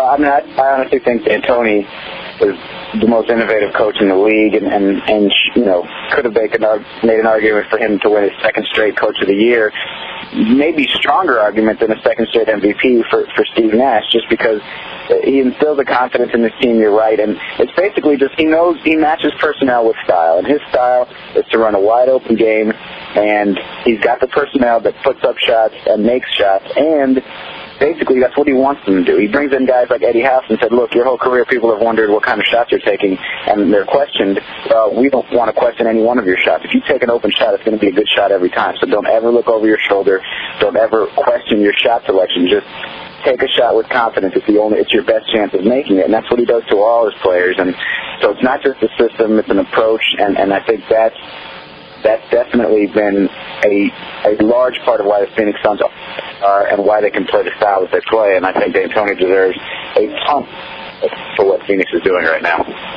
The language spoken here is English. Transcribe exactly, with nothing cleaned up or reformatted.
I mean, I, I honestly think D'Antoni is the most innovative coach in the league, and, and, and you know, could have made an, made an argument for him to win his second straight Coach of the Year. Maybe stronger argument than a second straight M V P for, for Steve Nash, just because he instills a confidence in his team, you're right, and it's basically just he knows he matches personnel with style, and his style is to run a wide-open game, and he's got the personnel that puts up shots and makes shots, and basically that's what he wants them to do. He brings in guys like Eddie House and said, look, your whole career people have wondered what kind of shots you're taking, and they're questioned. Well, we don't want to question any one of your shots. If you take an open shot, it's going to be a good shot every time, so don't ever look over your shoulder. Don't ever question your shot selection. Just take a shot with confidence. It's the only, it's your best chance of making it, and that's what he does to all his players. And so it's not just a system, it's an approach, and, and I think that's that's definitely been a a large part of why the Phoenix Suns are and why they can play the style that they play. And I think D'Antoni deserves a ton for what Phoenix is doing right now.